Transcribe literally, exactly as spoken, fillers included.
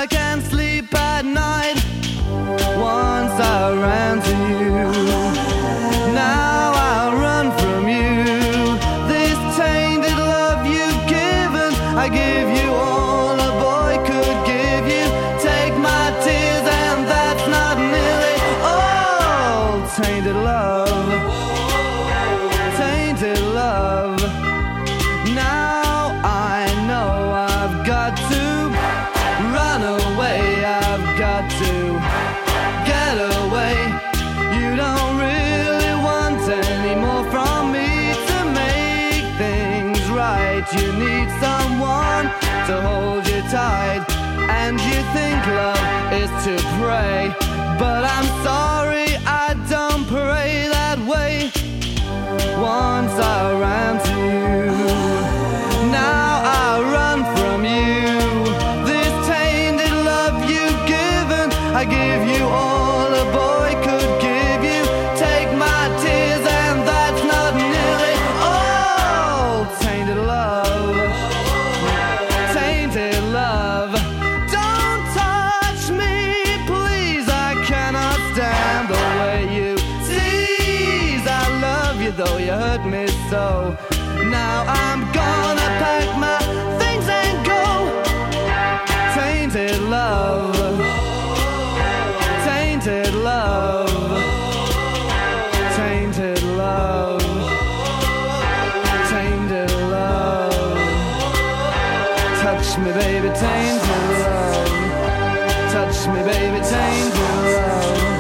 I can't sleep at night. Once I ran to you, now I'll run from you. This tainted love you've given, I give you all a boy could give you. Take my tears and that's not nearly all. Tainted love, tainted love. Now I know I've got to run away, I've got to get away. You don't really want any more from me to make things right. You need someone to hold you tight, and you think love is to pray, but I'm sorry, I don't pray that way. Once I ran to you, now I run from you. This tainted love you've given, I give you all a boy could give you. Take my tears and that's not nearly all. Tainted love, tainted love. Don't touch me, please, I cannot stand the way you tease. I love you though you hurt me so. Now I'm gonna pack my things and go. Tainted love, tainted love, tainted love, tainted love. Touch me baby, tainted love. Touch me baby, tainted love.